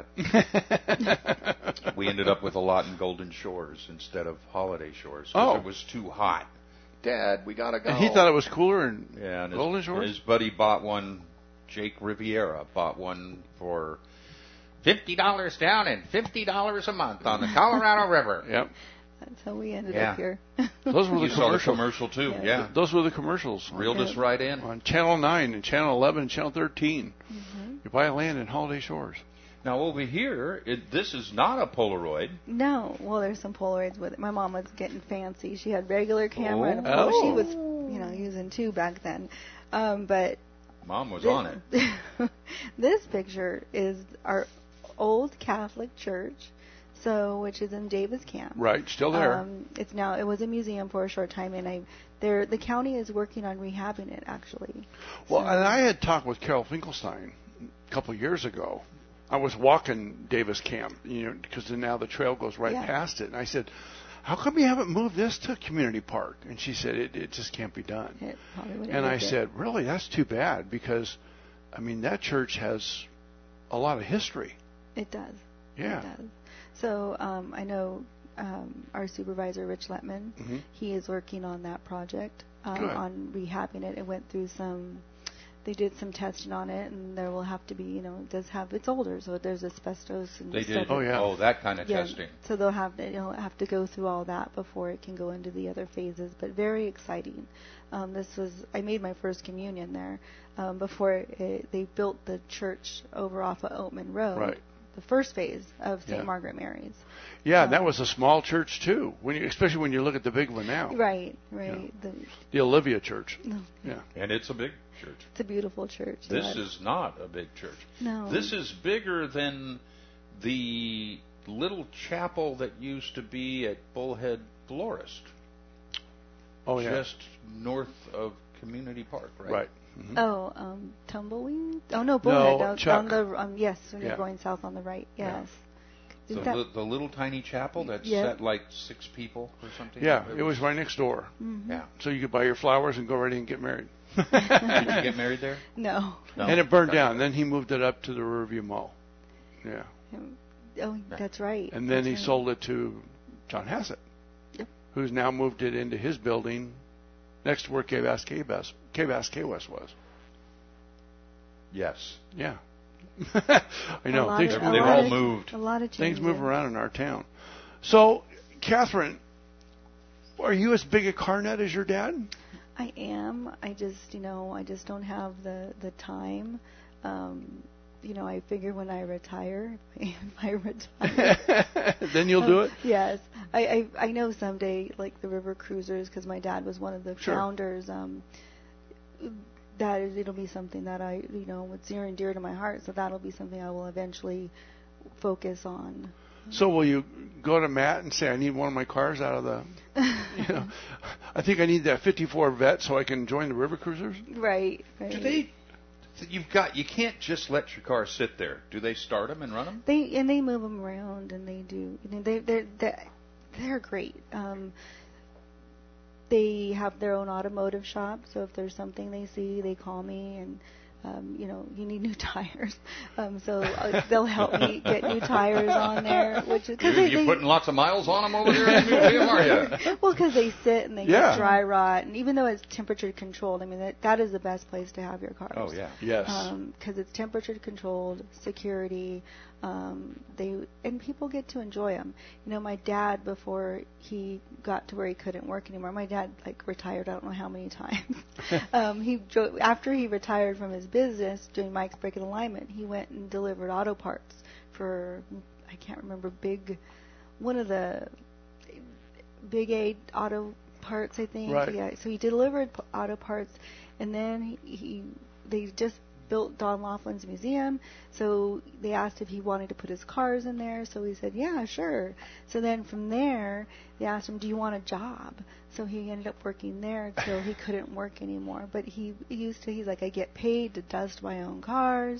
We ended up with a lot in Golden Shores instead of Holiday Shores because oh. it was too hot. Dad, we gotta go. And he thought it was cooler in yeah, and his, Golden Shores? and his buddy bought one. Jake Riviera bought one for fifty dollars down and fifty dollars a month on the Colorado River. Yep. That's how we ended Yeah. up here. Those were the You saw the commercials. commercial too, Yeah. yeah. Those were the commercials. Reeled us right in. On Channel nine and Channel eleven and Channel thirteen. Mm-hmm. You buy land in Holiday Shores. Now over here, it, this is not a Polaroid. No, well, there's some Polaroids with it. My mom was getting fancy. She had regular camera, and of Oh. course she was, you know, using two back then. Um, but Mom was this, on it. This picture is our old Catholic church, so which is in Davis Camp. Right, still there. Um, it's now it was a museum for a short time, and I there the county is working on rehabbing it actually. Well, So- and I had talked with Carol Finkelstein a couple of years ago. I was walking Davis Camp, you know, because now the trail goes right Yeah. past it, and I said, "How come you haven't moved this to Community Park?" And she said, "It, it just can't be done." It probably wouldn't And I make it. said, "Really? That's too bad because, I mean, that church has a lot of history." It does. Yeah. It does. So um, I know um, our supervisor, Rich Letman, Mhm. he is working on that project, um, Good. on rehabbing it. It went through some, they did some testing on it, and there will have to be, you know, it does have, it's older, so there's asbestos and They stuff. did. Oh, yeah. Oh, that kind of Yeah, testing. So they'll have to, you know, have to go through all that before it can go into the other phases. But very exciting. Um, this was, I made my first communion there um, before it, they built the church over off of Oatman Road. Right. The first phase of Saint Yeah. Margaret Mary's. Yeah, Um, that was a small church too. When you, especially when you look at the big one now, Right, right. The, the Olivia Church. no, Yeah. And it's a big church. it's a beautiful church. This yeah. is not a big church. No. This is bigger than the little chapel that used to be at Bullhead Florist. Oh yeah. Just north of Community Park, right? Right. Mhm. Oh, um, Tumbleweed? Oh, no, Bullhead. down, Chuck. down the, um, yes, when Yeah. you're going south on the right. Yes. The, Is that- li- the little tiny chapel that Yeah. sat like six people or something. Yeah, it was right next door. Mhm. Yeah. So you could buy your flowers and go right in and get married. Did you get married there? No. No. And it burned down. Then he moved it up to the Riverview Mall. Yeah. Oh, that's right. And then That's he right. sold it to John Hassett, Yep. who's now moved it into his building next to where K-Bass K-Bass, K-Bass K-West was. Yes. Yeah. I know. A lot Things, of- They've a lot all of- moved. A lot of things changes. move around in our town. So, Catherine, are you as big a car nut as your dad? I am. I just, you know, I just don't have the the time. Um, you know, I figure when I retire, if I retire, Then you'll do it? Yes, I, I I know someday, like the River Cruisers, because my dad was one of the Sure. founders. Um, that is, it'll be something that I, you know, it's near and dear to my heart. So that'll be something I will eventually focus on. So will you go to Matt and say, I need one of my cars out of the, you know, I think I need that fifty-four Vet so I can join the River Cruisers? Right, right. Do they, you've got, you can't just let your car sit there. Do they start them and run them? They, and they move them around, and they do, you know, they, they're, they're, they're great. Um, they have their own automotive shop, so if there's something they see, they call me, and Um, you know, you need new tires, um, so uh, they'll help me get new tires on there. Which is, You're they, you they, putting lots of miles on them over there in the museum, are you? Well, because they sit and they Yeah. get dry rot, and even though it's temperature controlled, I mean that that is the best place to have your cars. Oh, yeah. Yes. Because it's temperature controlled, security. Um, they and people get to enjoy them. You know, my dad, before he got to where he couldn't work anymore, my dad like retired I don't know how many times. um, he drove, after he retired from his business doing Mike's Brake and Alignment, he went and delivered auto parts for I can't remember big one of the Big A auto parts I think. Right. Yeah. So he delivered p- auto parts, and then he, he they just built Don Laughlin's museum, so they asked if he wanted to put his cars in there, so he said, yeah, sure. So then from there, they asked him, do you want a job? So he ended up working there till he couldn't work anymore. But he, he used to, he's like, I get paid to dust my own cars.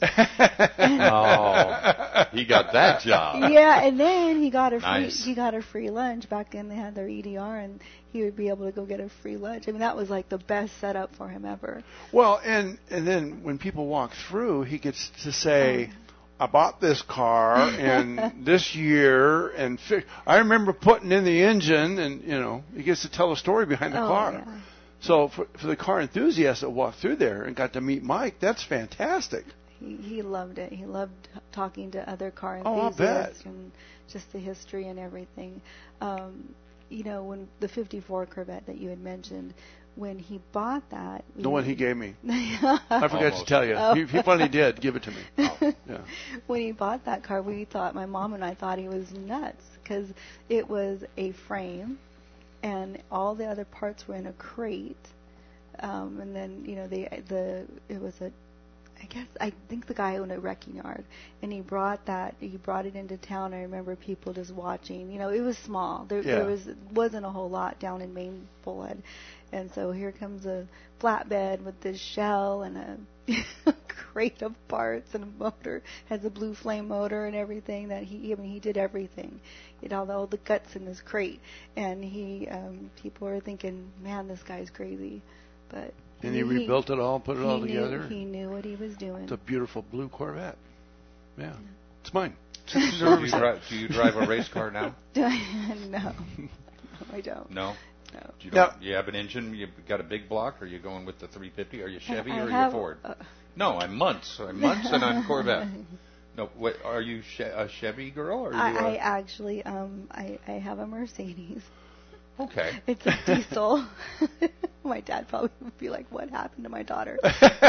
Oh, he got that job. Yeah, and then he got a free, Nice. he got a free lunch. Back then they had their E D R, and he would be able to go get a free lunch. I mean, that was like the best setup for him ever. Well, and and then when people walk through, he gets to say, I bought this car and this year, and fi- I remember putting in the engine, and, you know, he gets to tell a story behind the Oh, car. yeah. So for, for the car enthusiasts that walked through there and got to meet Mike, that's fantastic. He, he loved it. He loved talking to other car Oh, I'll enthusiasts bet. and just the history and everything. Um, you know, when the fifty-four Corvette that you had mentioned, when he bought that, we The one he gave me. I I forgot to tell you. Oh. He, he finally did give it to me. Oh, yeah. When he bought that car, we thought, my mom and I thought he was nuts because it was a frame and all the other parts were in a crate. Um, and then, you know, the the it was a, I guess, I think the guy owned a wrecking yard, and he brought that, he brought it into town. I remember people just watching. You know, it was small. There, Yeah. there was wasn't a whole lot down in Maine Bullhead. And so here comes a flatbed with this shell and a crate of parts and a motor, has a blue flame motor and everything that he, I mean, he did everything. He had all the, all the guts in this crate. And he, um, people were thinking, man, this guy's crazy. But And he rebuilt it all, put it he all knew, together. He knew what he was doing. It's a beautiful blue Corvette. Yeah. It's mine. So do, you drive, do you drive a race car now? no. No, I don't. No? No. Do you, don't, you have an engine? You got a big block? Or are you going with the three fifty? Are you Chevy I or are have, you Ford? Uh, no, I'm Muntz. I'm Muntz and I'm Corvette. No, what, are you che- a Chevy girl? Or are you I, a, I actually, um, I, I have a Mercedes. Okay. It's a diesel. My dad probably would be like, "What happened to my daughter?"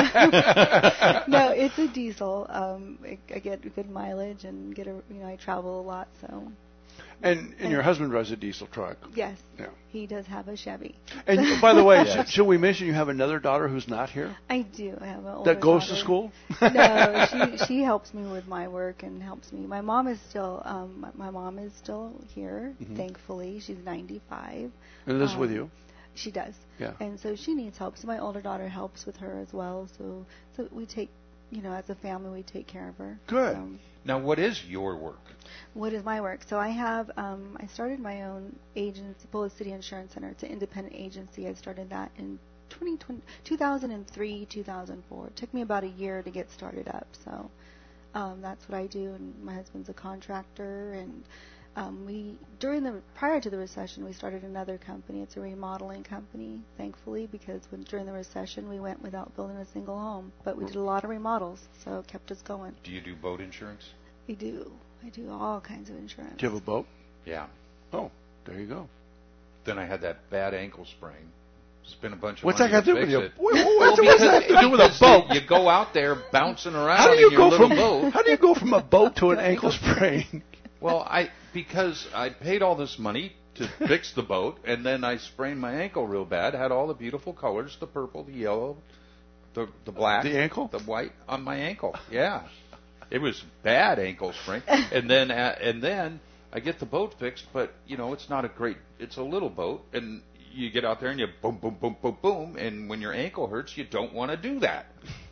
No, it's a diesel. Um, I, I get good mileage and get a, you know, I travel a lot, so. And and your husband drives a diesel truck. Yes. Yeah. He does have a Chevy. And by the way, Yes. should, should we mention you have another daughter who's not here? I do. I have an older That goes daughter. to school? No, she she helps me with my work and helps me. My mom is still um my, my mom is still here, Mhm. thankfully. She's ninety-five. And lives Um, with you? She does. Yeah. And so she needs help. So my older daughter helps with her as well. So so we take, you know, as a family, we take care of her. Good. So, now, what is your work? what is my work? So I have, um, I started my own agency, Bullitt City Insurance Center. It's an independent agency. I started that in twenty twenty, two thousand three, two thousand four. It took me about a year to get started up. So um, that's what I do. And my husband's a contractor. And um, we, during the, prior to the recession, we started another company. It's a remodeling company, thankfully, because when, during the recession, we went without building a single home. But we did a lot of remodels, so it kept us going. Do you do boat insurance? I do. I do all kinds of insurance. Do you have a boat? Yeah. Oh, there you go. Then I had that bad ankle sprain. Spent a bunch of What's money that got to do fix with you? it. What, Well, what's, what's that because- to do with a because boat? You go out there bouncing around How do in you your go little from boat. How do you go from a boat to an ankle sprain? Well, I because I paid all this money to fix the boat, and then I sprained my ankle real bad. Had all the beautiful colors, the purple, the yellow, The the black. The ankle? The white on my ankle. Yeah. It was bad ankle sprain. And then uh, and then I get the boat fixed, but you know, it's not a great, it's a little boat, and you get out there and you boom, boom, boom, boom, boom, and when your ankle hurts, you don't want to do that.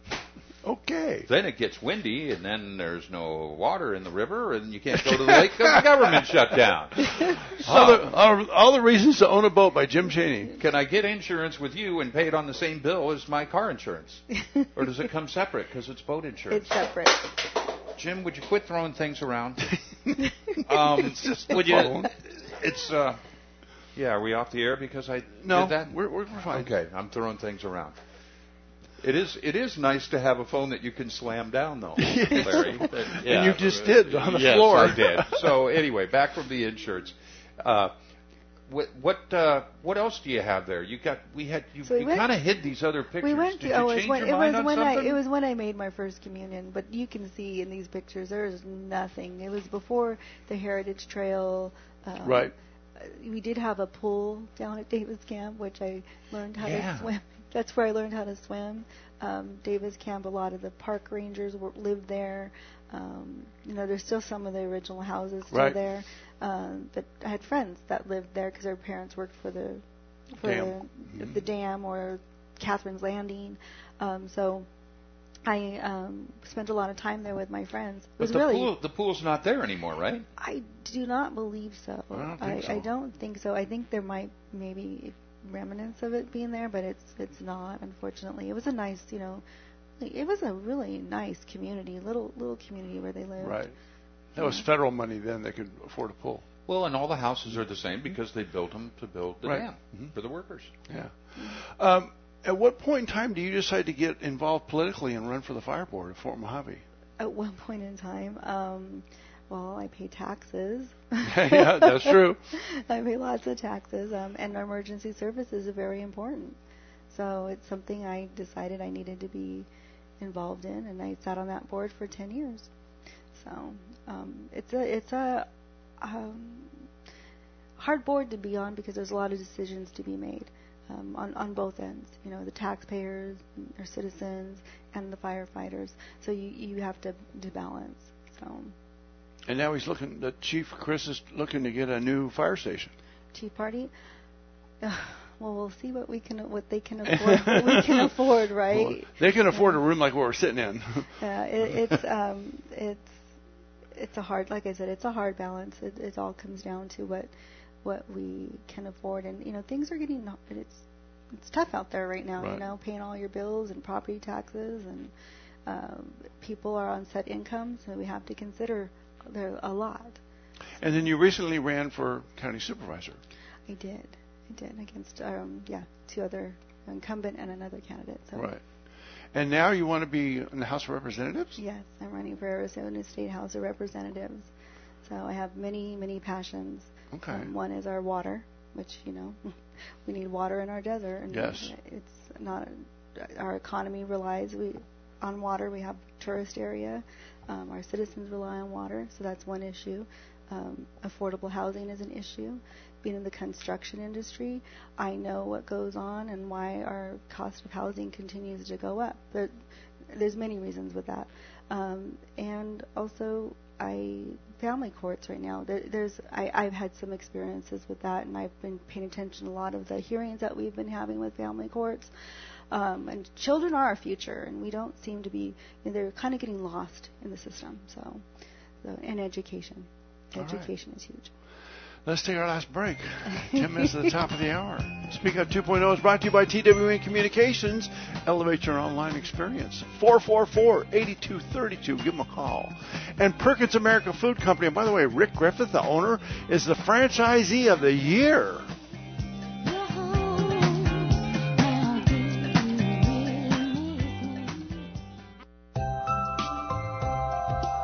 Okay. Then it gets windy, and then there's no water in the river, and you can't go to the lake because the government shut down. So, all, the, all, all the reasons to own a boat by Jim Chaney. Can I get insurance with you and pay it on the same bill as my car insurance? Or does it come separate because it's boat insurance? It's separate. Jim, would you quit throwing things around? um, it's just the would phone. You, it's, uh, yeah, are we off the air because I no, did that? We're, we're fine. Okay, I'm throwing things around. It is it is nice to have a phone that you can slam down, though, Larry. That, yeah, and you just did on the yes, floor. Yes, I did. So anyway, back from the insurance. Uh, what what uh, what else do you have there? You got we had you, so we you kind of hid these other pictures. We went Did to, you oh, change it was, your when, it mind was on when something? I it was when I made my first communion. But you can see in these pictures there is nothing. It was before the Heritage Trail. Um, right. We did have a pool down at Davis Camp, which I learned how yeah. to swim. That's where I learned how to swim. Um, Davis Camp, a lot of the park rangers were, lived there. Um, you know, there's still some of the original houses still right. there. Um, but I had friends that lived there because their parents worked for the for dam. the, Mm-hmm. the dam or Catherine's Landing. Um, so I um, spent a lot of time there with my friends. It But was the really pool the pool's not there anymore, right? I do not believe so. I don't think I, so. I don't think so. I think there might maybe remnants of it being there, but it's it's not. Unfortunately, it was a nice, you know, it was a really nice community, little little community where they lived. Right. That was federal money then. They could afford a pool. Well, and all the houses are the same because they built them to build the Right. dam Mm-hmm. for the workers. Yeah. Um, at what point in time do you decide to get involved politically and run for the fire board at Fort Mojave? At one point in time, um, well, I pay taxes. Yeah, that's true. I pay lots of taxes, um, and emergency services are very important. So it's something I decided I needed to be involved in, and I sat on that board for ten years. So um, it's a it's a um, hard board to be on because there's a lot of decisions to be made um, on on both ends. You know, the taxpayers, our citizens, and the firefighters. So you you have to to balance. So. And now he's looking. The Chief Chris is looking to get a new fire station. Tea Party. Uh, well, we'll see what we can, what they can afford. What we can afford, right? Well, they can afford a room like what we're sitting in. Yeah, it, it's um, it's it's a hard, like I said, it's a hard balance. It, it all comes down to what what we can afford, and you know, things are getting it's it's tough out there right now. Right. You know, paying all your bills and property taxes, and um, people are on set incomes, so we have to consider there a lot. And then you recently ran for county supervisor. I did. I did against um, yeah two other incumbent and another candidate. So. Right. And now you want to be in the House of Representatives? Yes, I'm running for Arizona State House of Representatives. So I have many, many passions. Okay. Um, one is our water, which, you know, we need water in our desert. And yes. It's not, our economy relies we, on water. We have a tourist area. Um, our citizens rely on water, so that's one issue. Um, affordable housing is an issue. Being in the construction industry, I know what goes on and why our cost of housing continues to go up. There, there's many reasons with that. Um, and also, I family courts right now. There, there's I, I've had some experiences with that, and I've been paying attention to a lot of the hearings that we've been having with family courts. Um, and children are our future, and we don't seem to be. You know, they're kind of getting lost in the system. So, so and education, All education right. is huge. Let's take our last break. Ten minutes to the top of the hour. Speak Up two point oh is brought to you by T W N Communications. Elevate your online experience. four four four, eight two three two. Give them a call. And Perkins America Food Company. And by the way, Rick Griffith, the owner, is the franchisee of the year.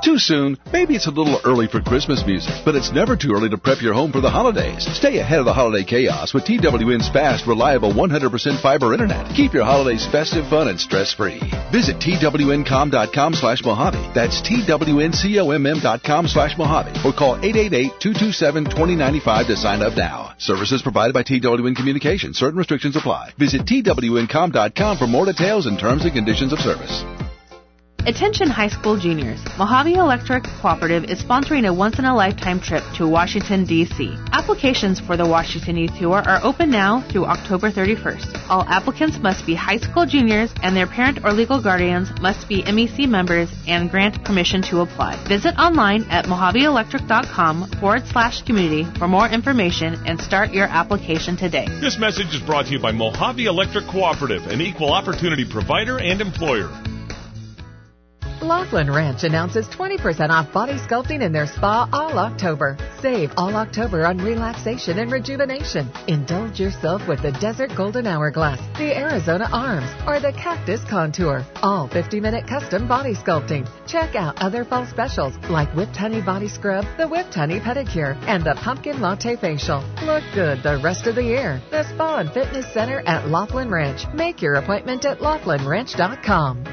Too soon? Maybe it's a little early for Christmas music, but it's never too early to prep your home for the holidays. Stay ahead of the holiday chaos with T W N's fast, reliable one hundred percent fiber internet. Keep your holidays festive, fun, and stress-free. Visit T W N com dot com slash Mojave. That's T W N com dot com slash Mojave. Or call eight eight eight, two two seven, two zero nine five to sign up now. Services provided by T W N Communications. Certain restrictions apply. Visit T W N com dot com for more details and terms and conditions of service. Attention high school juniors. Mojave Electric Cooperative is sponsoring a once-in-a-lifetime trip to Washington, D C Applications for the Washington Youth Tour are open now through October thirty-first. All applicants must be high school juniors, and their parent or legal guardians must be M E C members and grant permission to apply. Visit online at mojaveelectric.com forward slash community for more information and start your application today. This message is brought to you by Mojave Electric Cooperative, an equal opportunity provider and employer. Laughlin Ranch announces twenty percent off body sculpting in their spa all October. Save all October on relaxation and rejuvenation. Indulge yourself with the Desert Golden Hourglass, the Arizona Arms, or the Cactus Contour. All fifty-minute custom body sculpting. Check out other fall specials like Whipped Honey Body Scrub, the Whipped Honey Pedicure, and the Pumpkin Latte Facial. Look good the rest of the year. The Spa and Fitness Center at Laughlin Ranch. Make your appointment at laughlin ranch dot com.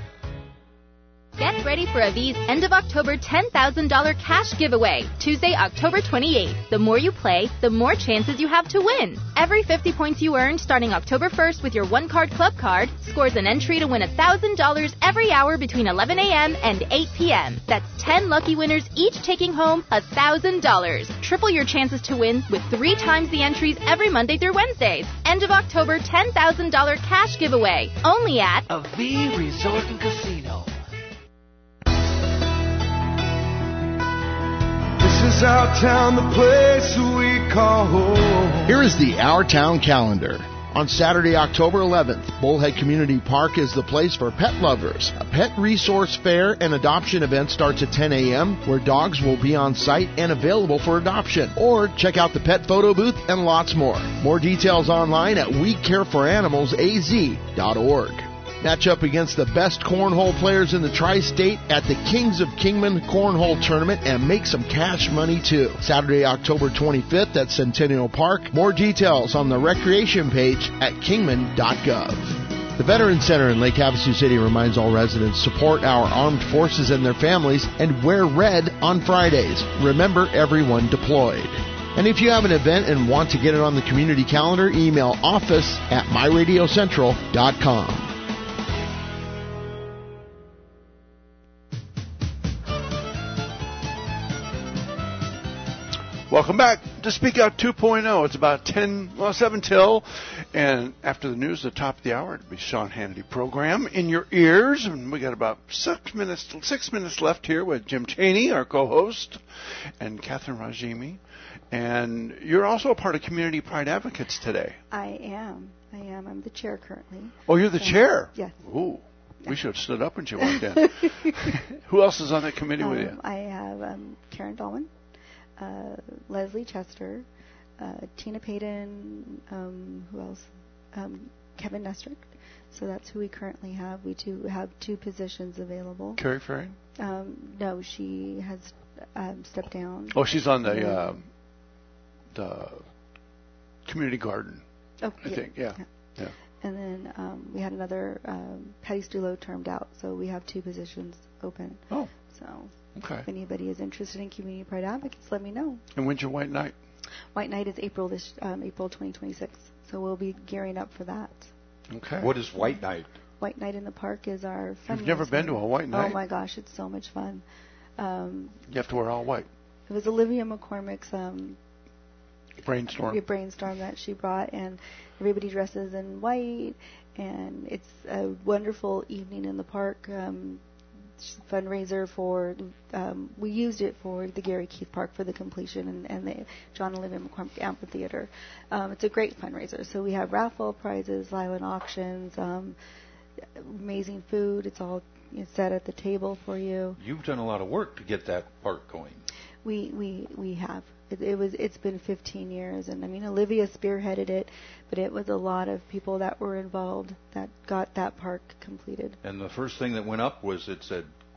Get ready for A V's end of October ten thousand dollars cash giveaway, Tuesday, October twenty-eighth. The more you play, the more chances you have to win. Every fifty points you earn starting October first with your one-card club card scores an entry to win one thousand dollars every hour between eleven a.m. and eight p.m. That's ten lucky winners each taking home one thousand dollars. Triple your chances to win with three times the entries every Monday through Wednesdays. End of October ten thousand dollars cash giveaway, only at A V Resort and Casino. This is our town, the place we call home. Here is the Our Town calendar. On Saturday, October eleventh, Bullhead Community Park is the place for pet lovers. A pet resource fair and adoption event starts at ten a.m., where dogs will be on site and available for adoption. Or check out the pet photo booth and lots more. More details online at we care for animals a z dot org. Match up against the best cornhole players in the tri-state at the Kings of Kingman Cornhole Tournament and make some cash money too. Saturday, October twenty-fifth at Centennial Park. More details on the recreation page at kingman dot gov. The Veterans Center in Lake Havasu City reminds all residents support our armed forces and their families and wear red on Fridays. Remember, everyone deployed. And if you have an event and want to get it on the community calendar, email office at my radio central dot com. Welcome back to Speak Out two point oh. It's about ten, well, seven till. And after the news, the top of the hour, it'll be Sean Hannity program in your ears. And we got about six minutes, six minutes left here with Jim Chaney, our co-host, and Catherine Rajimi. And you're also a part of Community Pride Advocates today. I am. I am. I'm the chair currently. Oh, you're the so, chair? Yes. Ooh. We should have stood up when she walked in. Who else is on that committee um, with you? I have um, Karen Dahlman. Uh, Leslie Chester, uh, Tina Payton, um, who else? Um, Kevin Nestrick. So that's who we currently have. We do have two positions available. Carrie Ferry? Um, no, she has um, stepped down. Oh, she's on the uh, the community garden. Oh, I yeah, think, yeah. yeah. yeah. And then um, we had another um, Patty Stulo termed out, so we have two positions open. Oh. So. Okay. If anybody is interested in Community Pride Advocates, let me know. And when's your White Night? White Night is April this um, April twenty twenty-six, so we'll be gearing up for that. Okay. What is White Night? White Night in the Park is our fundraiser. You've never been to a White Night? Oh my gosh, it's so much fun. Um, you have to wear all white. It was Olivia McCormick's um, brainstorm. brainstorm that she brought, and everybody dresses in white, and it's a wonderful evening in the park. Um, fundraiser for um, we used it for the Gary Keith Park for the completion and, and the John Olivia McCormick Amphitheater. Um, it's a great fundraiser. So we have raffle prizes, silent auctions, um, amazing food. It's all you know, set at the table for you. You've done a lot of work to get that park going. We we we have. It, it was it's been fifteen years, and I mean Olivia spearheaded it, but it was a lot of people that were involved that got that park completed. And the first thing that went up was it said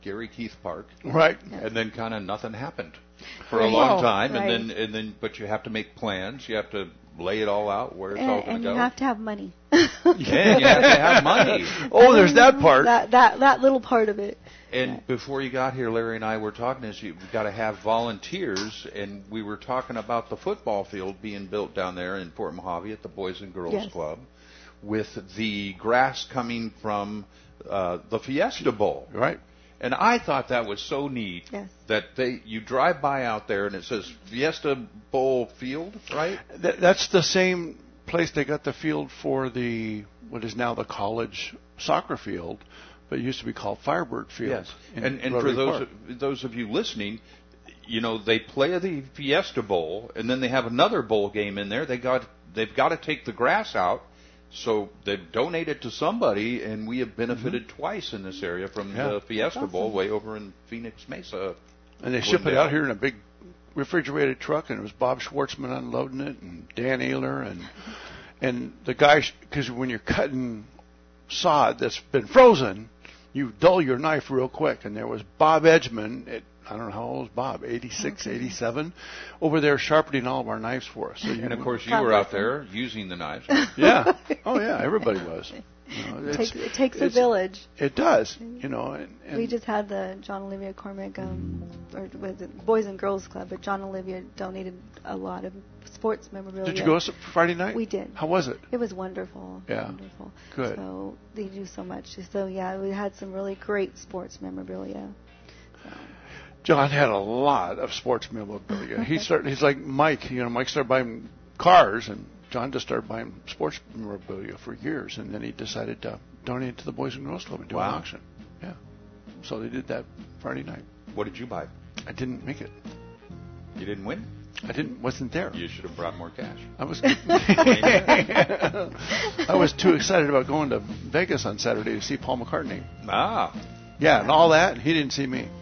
Gary Keith Park. Right. And then kind of nothing happened for a Right. long time. Right. And then, and then, but you have to make plans. You have to lay it all out where it's and, all going and to go. you have to have money. Yeah, you have to have money. Oh, there's that part. That that that little part of it. And before you got here, Larry and I were talking, is you've got to have volunteers, and we were talking about the football field being built down there in Port Mojave at the Boys and Girls Yes. Club, with the grass coming from uh, the Fiesta Bowl. Right. And I thought that was so neat Yes. that they you drive by out there and it says Fiesta Bowl Field, right? That, that's the same place they got the field for the what is now the college soccer field, but it used to be called Firebird Field. Yes. in And, and for Rotary those Park. of, those of you listening, you know, they play the Fiesta Bowl, and then they have another bowl game in there. They got they've got to take the grass out, so they've donated to somebody, and we have benefited mm-hmm. twice in this area from Yeah. the Fiesta That's Bowl awesome. way over in Phoenix Mesa. And they ship it out here in a big refrigerated truck, and it was Bob Schwartzman unloading it, and Dan Ehler, and and the guy, because when you're cutting sod that's been frozen, you dull your knife real quick. And there was Bob Edgman, at, I don't know how old was Bob, eighty-six, Okay. eighty-seven, over there sharpening all of our knives for us. So you And of course, you God were bless out there using the knives. yeah. Oh, yeah, everybody was. You know, It it's- takes, it takes a it's- village. It does, you know. And, and We just had the John Olivia Cormick, um, or was it Boys and Girls Club, but John Olivia donated a lot of sports memorabilia. Did you go s- Friday night? We did. How was it? It was wonderful. Yeah. Wonderful. Good. So they do so much. So yeah, we had some really great sports memorabilia. John had a lot of sports memorabilia. he started. He's like Mike. You know, Mike started buying cars, and John just started buying sports memorabilia for years. And then he decided to donate it to the Boys and Girls Club and do Wow. an auction. Yeah. So they did that Friday night. What did you buy? I didn't make it. You didn't win? I didn't. Wasn't there. You should have brought more cash. I was. I was too excited about going to Vegas on Saturday to see Paul McCartney. Ah. Yeah, and all that. He didn't see me.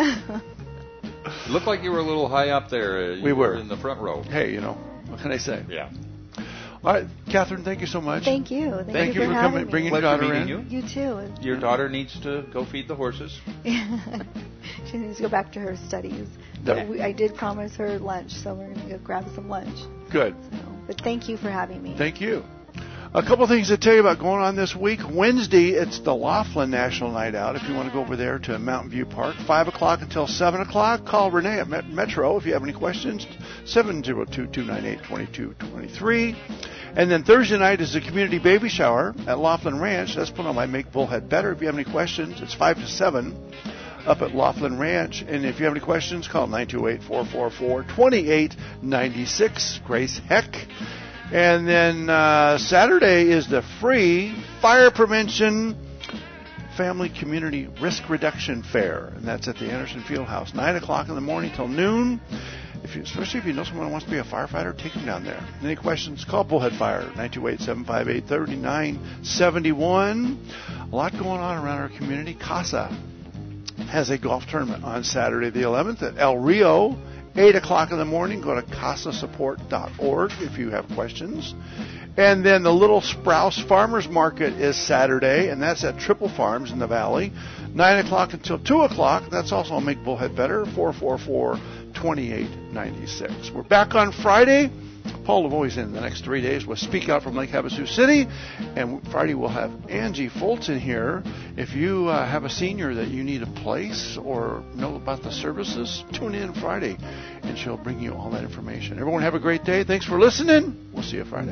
It looked like you were a little high up there. You We were. in the front row. Hey, you know, what can I say? Yeah. All right, Catherine, thank you so much. Thank you. Thank, Thank you you for, for having coming, me. bringing your Pleasure daughter in. meeting You too. Your daughter needs to go feed the horses. She needs to go back to her studies. That- But we, I did promise her lunch, so we're going to go grab some lunch. Good. So, but thank you for having me. Thank you. A couple things to tell you about going on this week. Wednesday, it's the Laughlin National Night Out. If you want to go over there to Mountain View Park, five o'clock until seven o'clock. Call Renee at Met- Metro if you have any questions, seven oh two, two nine eight, two two two three. And then Thursday night is the community baby shower at Laughlin Ranch. That's put on by Make Bullhead Better. If you have any questions, it's five to seven up at Laughlin Ranch. And if you have any questions, call nine two eight, four four four, two eight nine six. Grace Heck. And then uh, Saturday is the free Fire Prevention Family Community Risk Reduction Fair, and that's at the Anderson Fieldhouse, nine o'clock in the morning till noon. If you, especially if you know someone who wants to be a firefighter, take them down there. Any questions, call Bullhead Fire, nine two eight, seven five eight, three nine seven one. A lot going on around our community. CASA has a golf tournament on Saturday the eleventh at El Rio, eight o'clock in the morning. Go to casa support dot org if you have questions. And then the Little Sprouse Farmers Market is Saturday, and that's at Triple Farms in the Valley, nine o'clock until two o'clock. That's also on Make Bullhead Better, four four four, two eight nine six. We're back on Friday. Paul Lavoie's in the next three days with Speak Out from Lake Havasu City. And Friday we'll have Angie Foltz in here. If you uh, have a senior that you need a place or know about the services, tune in Friday and she'll bring you all that information. Everyone have a great day. Thanks for listening. We'll see you Friday.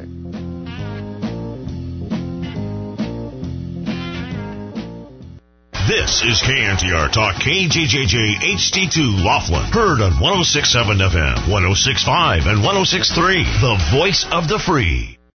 This is K N T R Talk K J J J H D two Laughlin. Heard on one oh six point seven F M, one oh six point five, and one oh six point three. The voice of the free.